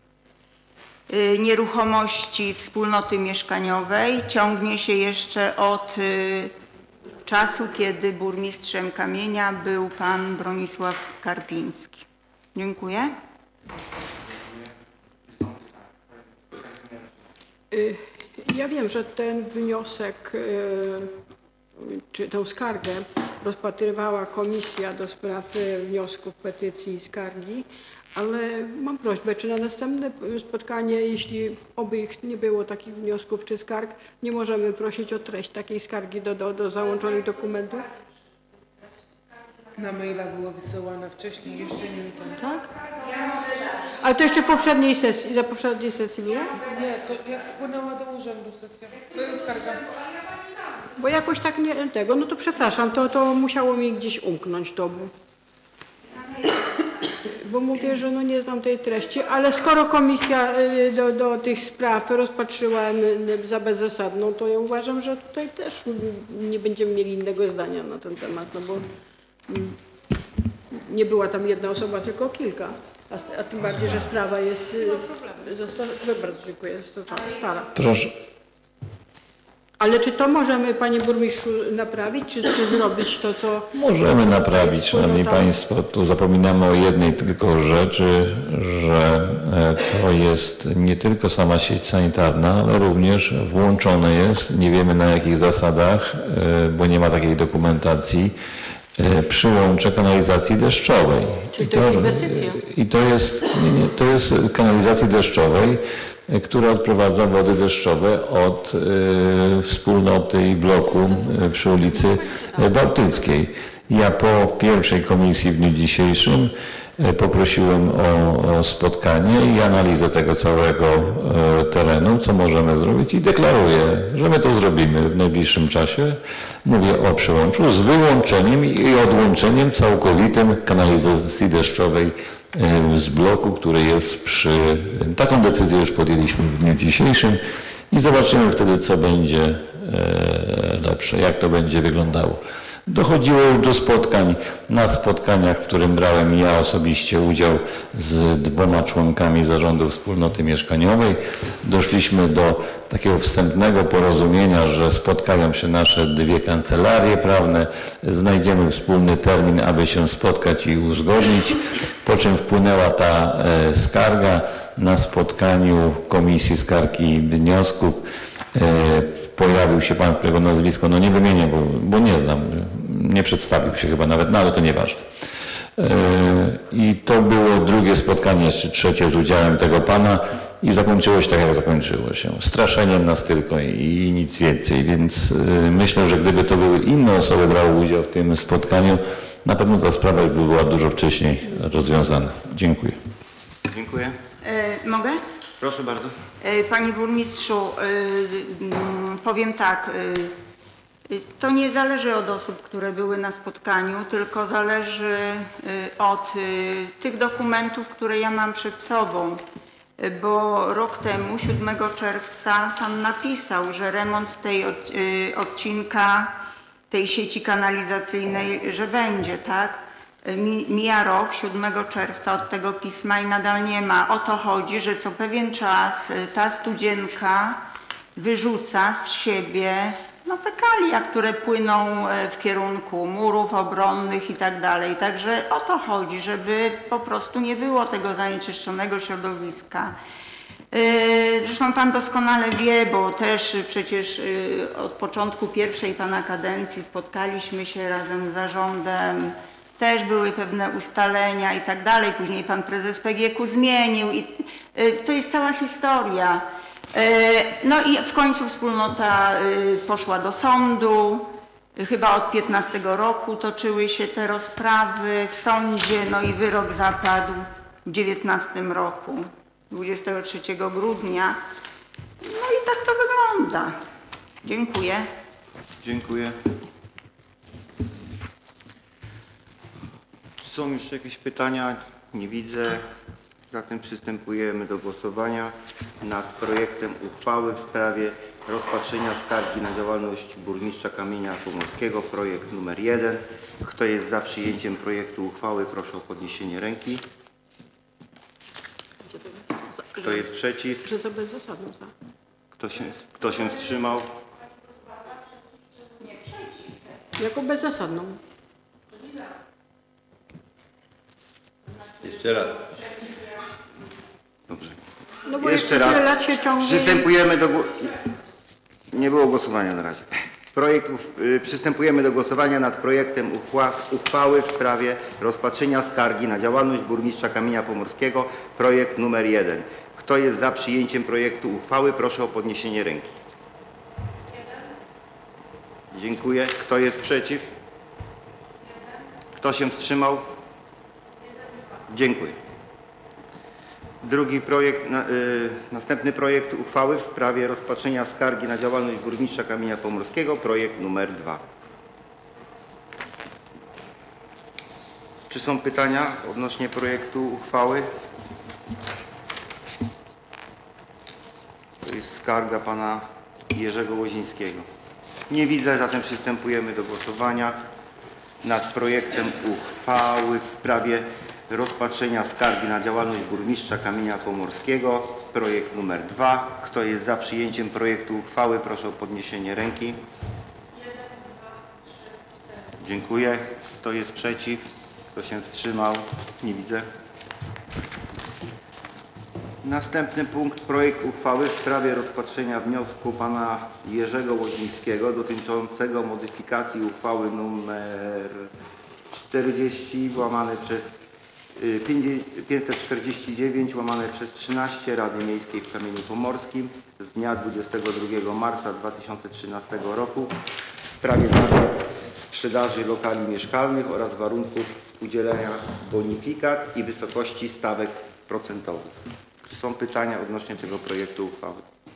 nieruchomości Wspólnoty Mieszkaniowej ciągnie się jeszcze od czasu, kiedy burmistrzem Kamienia był pan Bronisław Karpiński. Dziękuję.
Ja wiem, że ten wniosek, czy tę skargę rozpatrywała Komisja do spraw wniosków, petycji i skargi, ale mam prośbę, czy na następne spotkanie, jeśli oby ich nie było takich wniosków czy skarg, nie możemy prosić o treść takiej skargi do, do, do załączonych dokumentów?
Na maila była wysyłana wcześniej, jeszcze nie ten.
Tak? Ale to jeszcze w poprzedniej sesji, za poprzedniej sesji było?
Nie, to jak wpłynęła do urzędu sesja. To jest skarga.
Bo jakoś tak nie tego, no to przepraszam, to, to musiało mi gdzieś umknąć to. Bo, bo mówię, że no nie znam tej treści, ale skoro komisja do, do tych spraw rozpatrzyła za bezzasadną, to ja uważam, że tutaj też nie będziemy mieli innego zdania na ten temat, no bo nie była tam jedna osoba, tylko kilka. A, a tym bardziej, że sprawa jest bardzo dziękuję, jest to stara.
Proszę.
Ale czy to możemy, panie burmistrzu, naprawić, czy, czy zrobić to, co...
Możemy naprawić, szanowni państwo. Tu zapominamy o jednej tylko rzeczy, że to jest nie tylko sama sieć sanitarna, ale również włączone jest, nie wiemy na jakich zasadach, bo nie ma takiej dokumentacji, przyłącze kanalizacji deszczowej.
Czyli to jest inwestycja?
I to jest, nie, nie, to jest kanalizacji deszczowej, która odprowadza wody deszczowe od y, wspólnoty i bloku y, przy ulicy Bałtyckiej. Ja po pierwszej komisji w dniu dzisiejszym y, poprosiłem o, o spotkanie i analizę tego całego y, terenu, co możemy zrobić i deklaruję, że my to zrobimy w najbliższym czasie. Mówię o przyłączu z wyłączeniem i odłączeniem całkowitym kanalizacji deszczowej z bloku, który jest przy... Taką decyzję już podjęliśmy w dniu dzisiejszym i zobaczymy wtedy, co będzie lepsze, jak to będzie wyglądało. Dochodziło już do spotkań. Na spotkaniach, w którym brałem ja osobiście udział z dwoma członkami Zarządu Wspólnoty Mieszkaniowej, doszliśmy do takiego wstępnego porozumienia, że spotkają się nasze dwie kancelarie prawne, znajdziemy wspólny termin, aby się spotkać i uzgodnić, po czym wpłynęła ta e, skarga. Na spotkaniu Komisji Skarg i Wniosków e, pojawił się pan, którego nazwisko, no nie wymienię, bo, bo nie znam, nie przedstawił się chyba nawet, no ale to nieważne. I to było drugie spotkanie, czy trzecie z udziałem tego pana i zakończyło się tak, jak zakończyło się. Straszeniem nas tylko i nic więcej, więc myślę, że gdyby to były inne osoby brały udział w tym spotkaniu, na pewno ta sprawa już by była dużo wcześniej rozwiązana. Dziękuję.
Dziękuję.
E, mogę?
Proszę bardzo.
E, Panie burmistrzu, e, powiem tak, e, to nie zależy od osób, które były na spotkaniu, tylko zależy od tych dokumentów, które ja mam przed sobą, bo rok temu, siódmego czerwca, pan napisał, że remont tej od, odcinka tej sieci kanalizacyjnej, że będzie, tak? Mija rok, siódmego czerwca od tego pisma i nadal nie ma. O to chodzi, że co pewien czas ta studzienka wyrzuca z siebie no, fekalia, które płyną e, w kierunku murów obronnych i tak dalej. Także o to chodzi, żeby po prostu nie było tego zanieczyszczonego środowiska. E, Zresztą Pan doskonale wie, bo też przecież e, od początku pierwszej Pana kadencji spotkaliśmy się razem z zarządem, też były pewne ustalenia i tak dalej. Później Pan prezes P G K zmienił i e, to jest cała historia. No i w końcu wspólnota poszła do sądu. Chyba od piętnastego roku toczyły się te rozprawy w sądzie, no i wyrok zapadł w dziewiętnastym roku, dwudziestego trzeciego grudnia. No i tak to wygląda. Dziękuję.
Dziękuję. Czy są jeszcze jakieś pytania? Nie widzę. Zatem przystępujemy do głosowania nad projektem uchwały w sprawie rozpatrzenia skargi na działalność burmistrza Kamienia Pomorskiego, projekt numer jeden. Kto jest za przyjęciem projektu uchwały, proszę o podniesienie ręki. Kto jest przeciw?
Że to bezzasadną, tak?
Kto się, kto się wstrzymał?
Jako bezzasadną.
Jeszcze raz.
Dobrze.
No bo
Jeszcze
tyle
raz.
lat się ciągnie.
Przystępujemy do gło- Nie było głosowania na razie. Projekt, uch- y, przystępujemy do głosowania nad projektem uchła- uchwały w sprawie rozpatrzenia skargi na działalność burmistrza Kamienia Pomorskiego, projekt numer jeden. Kto jest za przyjęciem projektu uchwały, proszę o podniesienie ręki. Dziękuję. Kto jest przeciw? Kto się wstrzymał? Dziękuję. Drugi projekt, na, y, następny projekt uchwały w sprawie rozpatrzenia skargi na działalność burmistrza Kamienia Pomorskiego, projekt numer dwa. Czy są pytania odnośnie projektu uchwały? To jest skarga pana Jerzego Łozińskiego. Nie widzę, zatem przystępujemy do głosowania nad projektem uchwały w sprawie rozpatrzenia skargi na działalność burmistrza Kamienia Pomorskiego, projekt numer dwa. Kto jest za przyjęciem projektu uchwały, proszę o podniesienie ręki. Dziękuję. Kto jest przeciw? Kto się wstrzymał? Nie widzę. Następny punkt, projekt uchwały w sprawie rozpatrzenia wniosku pana Jerzego Łozińskiego dotyczącego modyfikacji uchwały nr czterdzieści łamane przez pięćset czterdzieści dziewięć łamane przez trzynaście Rady Miejskiej w Kamieniu Pomorskim z dnia dwudziestego drugiego marca dwa tysiące trzynastego roku w sprawie zasad sprzedaży lokali mieszkalnych oraz warunków udzielenia bonifikat i wysokości stawek procentowych. Czy są pytania odnośnie tego projektu uchwały?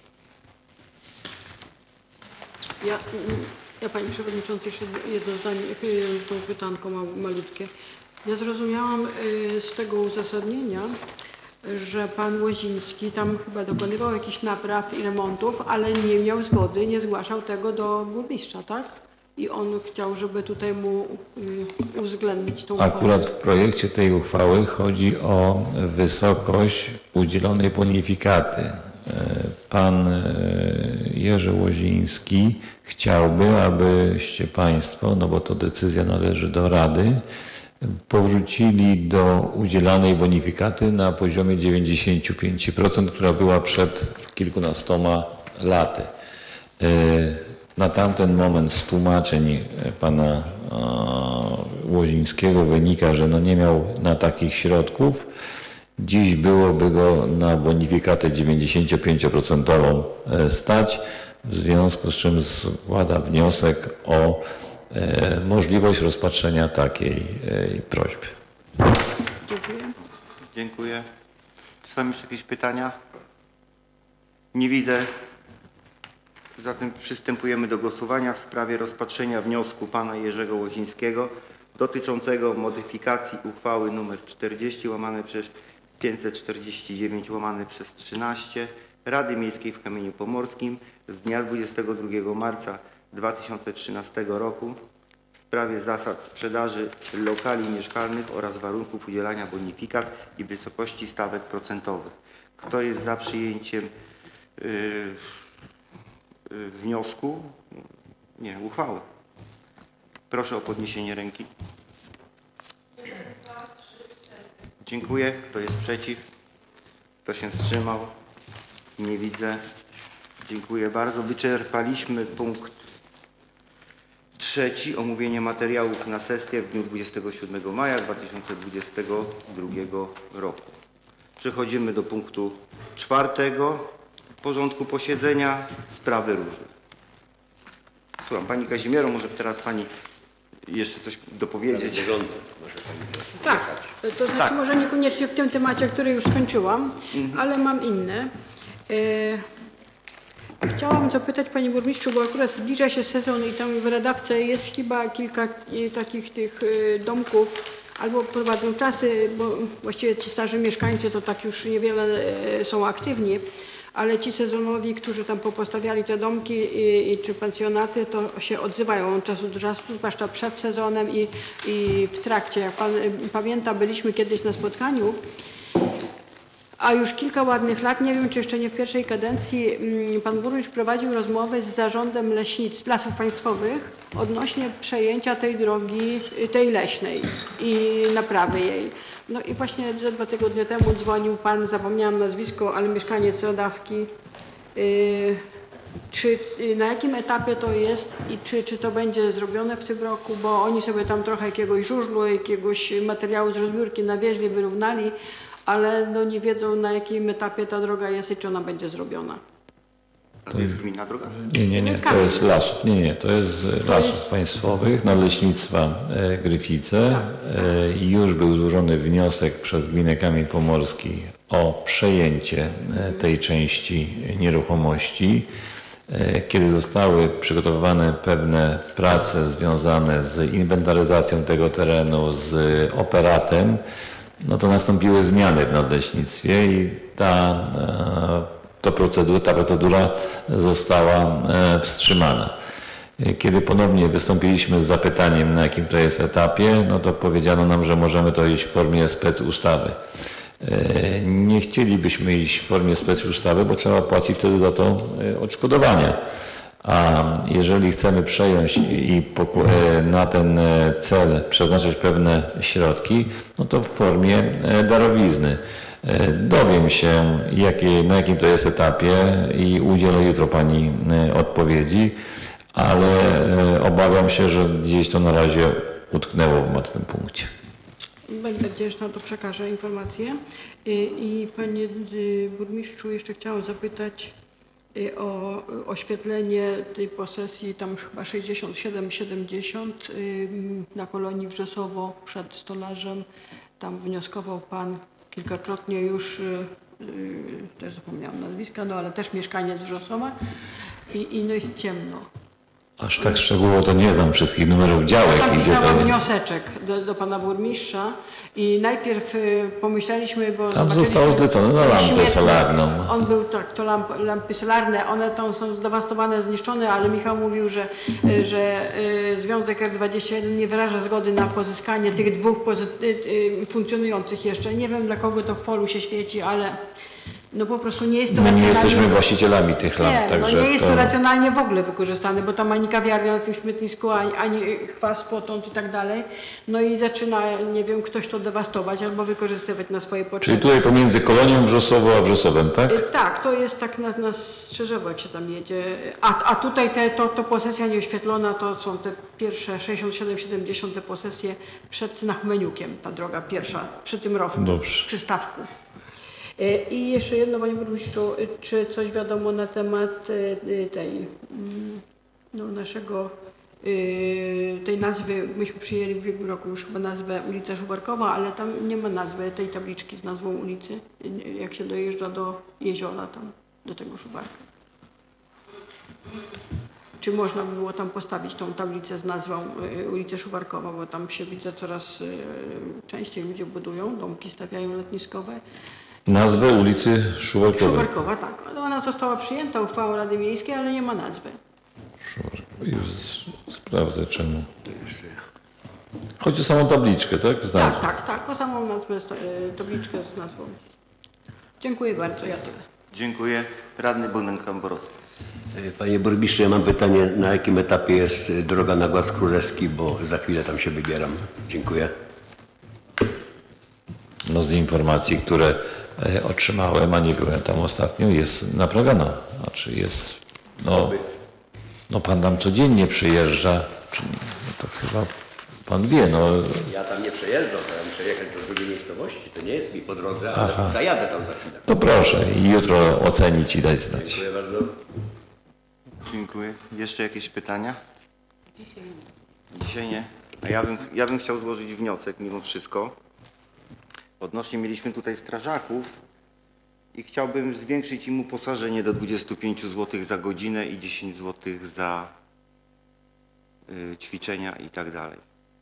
Ja, ja Pani Przewodniczący, jeszcze jedno zdanie, jedno pytanko ma- malutkie. Ja zrozumiałam y, z tego uzasadnienia, że Pan Łoziński tam chyba dokonywał jakichś napraw i remontów, ale nie miał zgody, nie zgłaszał tego do burmistrza, tak? I on chciał, żeby tutaj mu y, uwzględnić tą uchwałę.
Akurat w projekcie tej uchwały chodzi o wysokość udzielonej bonifikaty. E, Pan e, Jerzy Łoziński chciałby, abyście Państwo, no bo to decyzja należy do Rady, powrócili do udzielanej bonifikaty na poziomie dziewięćdziesiąt pięć procent, która była przed kilkunastoma laty. E, Na tamten moment z tłumaczeń pana e, Łozińskiego wynika, że no nie miał na takich środków. Dziś byłoby go na bonifikatę dziewięćdziesiąt pięć procent stać, w związku z czym składa wniosek o e, możliwość rozpatrzenia takiej e, prośby.
Dziękuję.
Dziękuję. Czy są jeszcze jakieś pytania? Nie widzę. Zatem przystępujemy do głosowania w sprawie rozpatrzenia wniosku pana Jerzego Łozińskiego dotyczącego modyfikacji uchwały nr czterdzieści łamane przez pięćset czterdzieści dziewięć łamane przez trzynaście Rady Miejskiej w Kamieniu Pomorskim z dnia dwudziestego drugiego marca dwa tysiące trzynastego roku w sprawie zasad sprzedaży lokali mieszkalnych oraz warunków udzielania bonifikat i wysokości stawek procentowych. Kto jest za przyjęciem yy, y, wniosku, nie, uchwały. Proszę o podniesienie ręki. Dziękuję. Kto jest przeciw? Kto się wstrzymał? Nie widzę. Dziękuję bardzo. Wyczerpaliśmy punkt trzeci. Omówienie materiałów na sesję w dniu dwudziestego siódmego maja dwa tysiące dwudziestego drugiego roku. Przechodzimy do punktu czwartego porządku posiedzenia. Sprawy różne. Słucham. Pani Kazimiero, może teraz Pani jeszcze coś dopowiedzieć?
Tak, to znaczy
Tak.
może niekoniecznie w tym temacie, który już skończyłam, ale mam inne. E, chciałam zapytać Panie Burmistrzu, bo akurat zbliża się sezon i tam w Radawce jest chyba kilka e, takich tych e, domków, albo prowadzą czasy, bo właściwie ci starzy mieszkańcy to tak już niewiele e, są aktywni, ale ci sezonowi, którzy tam popostawiali te domki i, i czy pensjonaty, to się odzywają od czasu do czasu, zwłaszcza przed sezonem i, i w trakcie. Jak Pan pamięta, byliśmy kiedyś na spotkaniu, a już kilka ładnych lat, nie wiem czy jeszcze nie w pierwszej kadencji, Pan Burmistrz prowadził rozmowę z zarządem leśnic, Lasów Państwowych odnośnie przejęcia tej drogi, tej leśnej i naprawy jej. No i właśnie ze dwa tygodnie temu dzwonił Pan, zapomniałam nazwisko, ale mieszkaniec Radawki. Yy, czy yy, na jakim etapie to jest i czy, czy to będzie zrobione w tym roku, bo oni sobie tam trochę jakiegoś żużlu, jakiegoś materiału z rozbiórki nawieźli, wyrównali, ale no nie wiedzą na jakim etapie ta droga jest i czy ona będzie zrobiona.
A to jest gminna droga?
Nie, nie, nie, to jest lasów. Nie, nie, to jest z lasów państwowych, Nadleśnictwa e, Gryfice. E, i już był złożony wniosek przez gminę Kamień Pomorski o przejęcie e, tej części nieruchomości. E, kiedy zostały przygotowywane pewne prace związane z inwentaryzacją tego terenu, z operatem, no to nastąpiły zmiany w nadleśnictwie i ta e, To procedura, ta procedura została wstrzymana. Kiedy ponownie wystąpiliśmy z zapytaniem, na jakim to jest etapie, no to powiedziano nam, że możemy to iść w formie specustawy. Nie chcielibyśmy iść w formie specustawy, bo trzeba płacić wtedy za to odszkodowania. A jeżeli chcemy przejąć i na ten cel przeznaczyć pewne środki, no to w formie darowizny. Dowiem się, jakie, na jakim to jest etapie i udzielę jutro Pani odpowiedzi, ale obawiam się, że gdzieś to na razie utknęło w tym punkcie.
Będę wdzięczna, to przekażę informację. I, i Panie Burmistrzu, jeszcze chciałam zapytać o oświetlenie tej posesji, tam chyba sześćdziesiąt siedem siedemdziesiąt na Kolonii Wrzesowo przed Stolarzem. Tam wnioskował Pan kilkakrotnie już, yy, też zapomniałam nazwiska, no ale też mieszkaniec Wrzosowa i, i no jest ciemno.
Aż tak szczegółowo to nie znam wszystkich numerów działek.
Tam
gdzie
pisałam
to...
wnioseczek do, do Pana Burmistrza i najpierw y, pomyśleliśmy, bo...
Tam zostało zlecone na lampę
śmietnik.
solarną.
On był, tak, to lamp, lampy solarne, one tam są zdewastowane, zniszczone, ale Michał mówił, że, y, że y, Związek R dwadzieścia jeden nie wyraża zgody na pozyskanie tych dwóch pozy- y, y, funkcjonujących jeszcze. Nie wiem, dla kogo to w polu się świeci, ale no po prostu nie jest to
My nie
racjonalnie-
jesteśmy właścicielami tych lamp,
nie,
także
no nie jest to
to...
racjonalnie w ogóle wykorzystane, bo tam ani kawiarnia na tym śmietnisku, ani, ani chwas potąd i tak dalej. No i zaczyna, nie wiem, ktoś to dewastować albo wykorzystywać na swoje potrzeby.
Czyli tutaj pomiędzy Kolonią Wrzosową a Wrzosowem, tak?
Y, Tak, to jest tak na, na Strzeżewo, jak się tam jedzie. A, a tutaj te, to, to posesja nieoświetlona, to są te pierwsze sześćdziesiąt siedem siedemdziesiąt te posesje przed Nachmeniukiem, ta droga pierwsza, przy tym rowu,
Dobrze.
przy stawku. Y, I jeszcze jedno, Panie Burmistrzu, y, czy coś wiadomo na temat y, y, tej, mm, no, naszego, y, tej nazwy, myśmy przyjęli w ubiegłym roku już chyba nazwę ulica Szubarkowa, ale tam nie ma nazwy tej tabliczki z nazwą ulicy, y, jak się dojeżdża do jeziora tam, do tego Szubarka. Czy można by było tam postawić tą tablicę z nazwą y, ulicy Szubarkowa, bo tam się widzę coraz y, częściej ludzie budują, domki stawiają letniskowe.
Nazwę ulicy Szubarkowej.
Szubarkowa, tak. No, ona została przyjęta uchwałą Rady Miejskiej, ale nie ma nazwy.
Szubarkowej. Już sprawdzę czemu. Chodzi o samą tabliczkę, tak? Z
Tak,
nazwą.
tak, tak. O samą nazwę, y, tabliczkę z nazwą. Dziękuję bardzo, ja tyle.
Dziękuję. Radny Bogdan Kamborowski.
Panie burmistrzu, ja mam pytanie, na jakim etapie jest droga na Głaz Królewski, bo za chwilę tam się wybieram. Dziękuję.
No z informacji, które e, otrzymałem, a nie byłem tam ostatnio, jest naprawiona. Znaczy jest, no, no pan tam codziennie przyjeżdża, czy, no to chyba pan wie, no.
Ja tam nie przejeżdżam, ja muszę jechać do drugiej miejscowości. To nie jest mi po drodze, ale
Aha.
zajadę tam za chwilę.
To proszę i jutro ocenić i dać znać.
Dziękuję bardzo.
Dziękuję. Jeszcze jakieś pytania? Dzisiaj nie. Dzisiaj nie. A ja bym, ja bym chciał złożyć wniosek mimo wszystko. Odnośnie mieliśmy tutaj strażaków i chciałbym zwiększyć im uposażenie do dwudziestu pięciu złotych za godzinę i dziesięć złotych za y, ćwiczenia i tak dalej.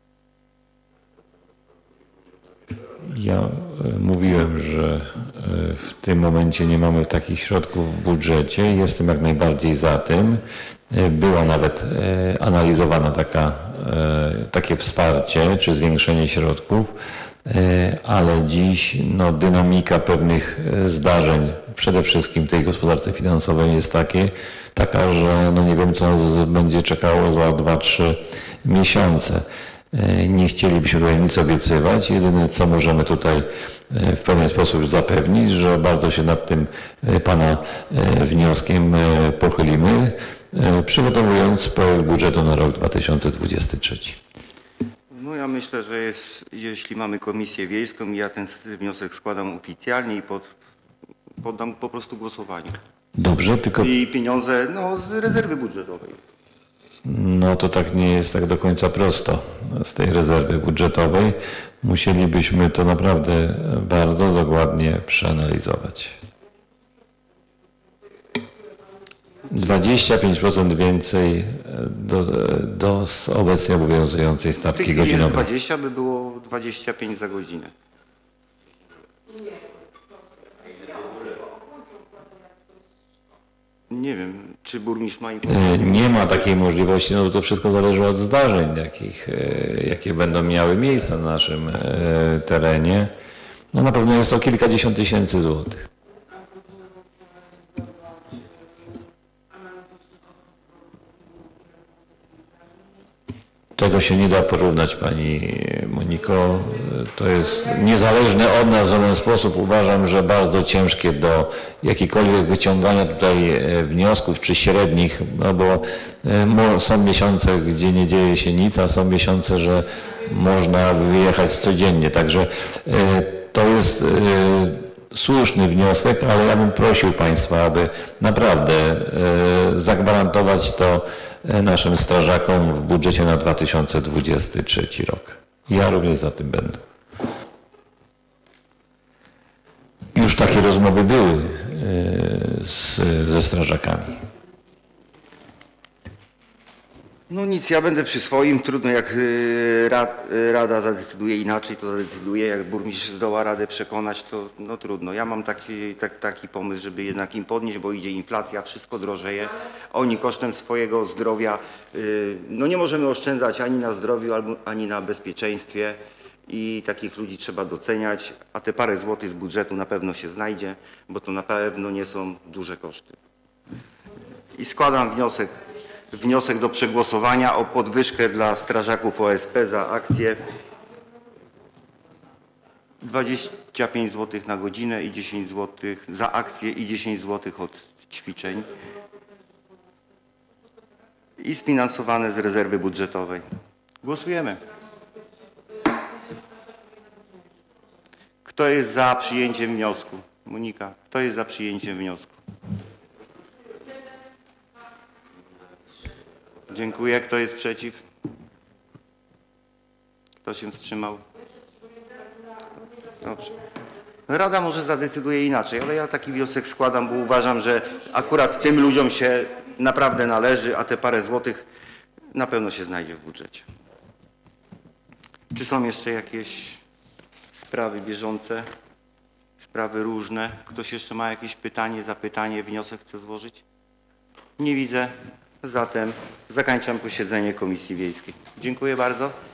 Ja e, mówiłem, że e, w tym momencie nie mamy takich środków w budżecie. Jestem jak najbardziej za tym. E, Była nawet e, analizowana taka, e, takie wsparcie czy zwiększenie środków, e, ale dziś no, dynamika pewnych e, zdarzeń, przede wszystkim tej gospodarce finansowej jest takie, taka, że no, nie wiem co z- będzie czekało za dwa trzy miesiące. Nie chcielibyśmy tutaj nic obiecywać. Jedyne, co możemy tutaj w pewien sposób zapewnić, że bardzo się nad tym Pana wnioskiem pochylimy, przygotowując projekt budżetu na rok dwa tysiące dwudziesty trzeci.
No ja myślę, że jest, jeśli mamy komisję wiejską i ja ten wniosek składam oficjalnie i pod, poddam po prostu głosowaniu.
Dobrze, tylko
I pieniądze no, z rezerwy budżetowej.
no to tak nie jest tak do końca prosto z tej rezerwy budżetowej. Musielibyśmy to naprawdę bardzo dokładnie przeanalizować. dwadzieścia pięć procent więcej do, do z obecnie obowiązującej
W tej
stawki
chwili jest
godzinowej.
dwadzieścia, by było dwadzieścia pięć za godzinę. Nie wiem, czy burmistrz ma
E,
informację.
Nie ma takiej możliwości, no to wszystko zależy od zdarzeń, jakich, e, jakie będą miały miejsce na naszym e, terenie. No na pewno jest to kilkadziesiąt tysięcy złotych. Tego się nie da porównać, Pani Moniko. To jest niezależne od nas w żaden sposób. Uważam, że bardzo ciężkie do jakikolwiek wyciągania tutaj e, wniosków czy średnich, no bo e, mo- są miesiące, gdzie nie dzieje się nic, a są miesiące, że można wyjechać codziennie. Także e, to jest e, słuszny wniosek, ale ja bym prosił Państwa, aby naprawdę e, zagwarantować to e, naszym strażakom w budżecie na dwa tysiące dwudziesty trzeci rok. Ja również za tym będę. Już takie rozmowy były e, z, ze strażakami.
No nic, ja będę przy swoim. Trudno, jak y, rad, y, Rada zadecyduje inaczej, to zadecyduje. Jak burmistrz zdoła Radę przekonać, to no trudno. Ja mam taki, tak, taki pomysł, żeby jednak im podnieść, bo idzie inflacja, wszystko drożeje. Oni kosztem swojego zdrowia, y, no nie możemy oszczędzać ani na zdrowiu, albo, ani na bezpieczeństwie. I takich ludzi trzeba doceniać, a te parę złotych z budżetu na pewno się znajdzie, bo to na pewno nie są duże koszty. I składam wniosek, wniosek do przegłosowania o podwyżkę dla strażaków O S P za akcję dwadzieścia pięć złotych na godzinę i dziesięć złotych za akcję i dziesięć złotych od ćwiczeń i sfinansowane z rezerwy budżetowej. Głosujemy. Kto jest za przyjęciem wniosku? Monika, kto jest za przyjęciem wniosku? Dziękuję. Kto jest przeciw? Kto się wstrzymał? Dobrze. Rada może zadecyduje inaczej, ale ja taki wniosek składam, bo uważam, że akurat tym ludziom się naprawdę należy, a te parę złotych na pewno się znajdzie w budżecie. Czy są jeszcze jakieś sprawy bieżące, sprawy różne? Ktoś jeszcze ma jakieś pytanie, zapytanie, wniosek chce złożyć? Nie widzę. Zatem zakończam posiedzenie Komisji Wiejskiej. Dziękuję bardzo.